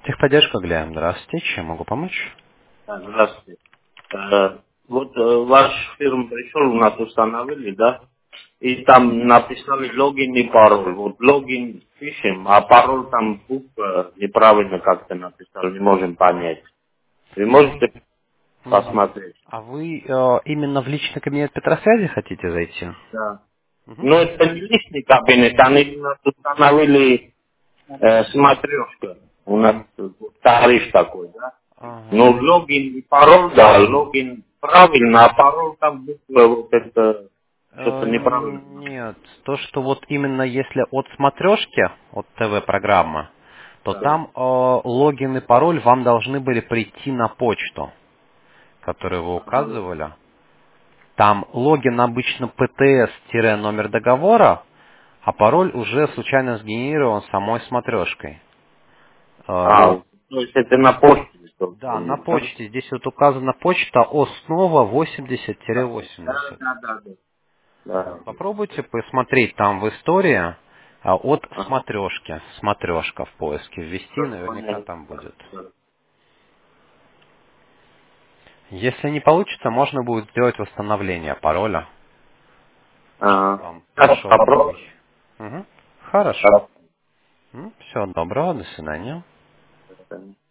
Техподдержка, Глеб. Здравствуйте. Чем могу помочь? Здравствуйте. Вот ваш фирм пришел, у нас установили, да? И там написали логин и пароль. Вот логин пишем, а пароль там буква неправильно как-то написали, не можем понять. Вы можете Мгм. посмотреть? А вы именно в личный кабинет Петросвязи хотите зайти? Да. Мгм. Но это не личный кабинет, они у нас установили смотрешка. У нас тариф такой, да? Ага. Ну, логин и пароль, да, логин правильно, а пароль там буква вот это что-то неправильно. Нет, то, что вот именно если от смотрешки, от ТВ-программы, то Да. там логин и пароль вам должны были прийти на почту, которую вы указывали. Там логин обычно ПТС-номер договора, а пароль уже случайно сгенерирован самой смотрешкой. А, то есть это на почте только Да, у на них, да? почте. Здесь вот указана почта основа Да, 80-80. да, да, да. Да. Попробуйте посмотреть там в истории от Ага. смотрешки. Смотрешка в поиске ввести, Всё, наверняка понял. там будет. Хорошо. Если не получится, можно будет сделать восстановление пароля, чтобы Ага. вам Сейчас пришел новый. попробуем. Угу. Хорошо. Хорошо. Всего доброго, до свидания. До свидания.